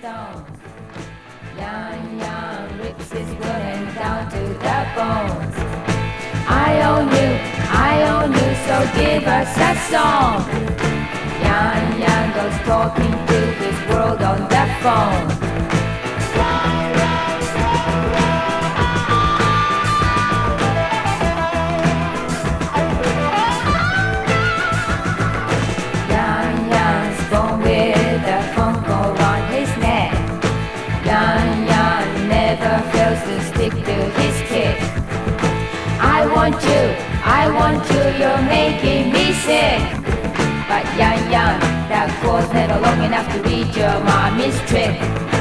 stones. Young rips his wooden down to the bones. I own you, so give us a song. Young goes talking to his world on the phone. Young's born with a phone call on his neck. Young never fails to stick to his kick. I want you, you're making me sick. But young, that call's never long enough to read your mommy's trick.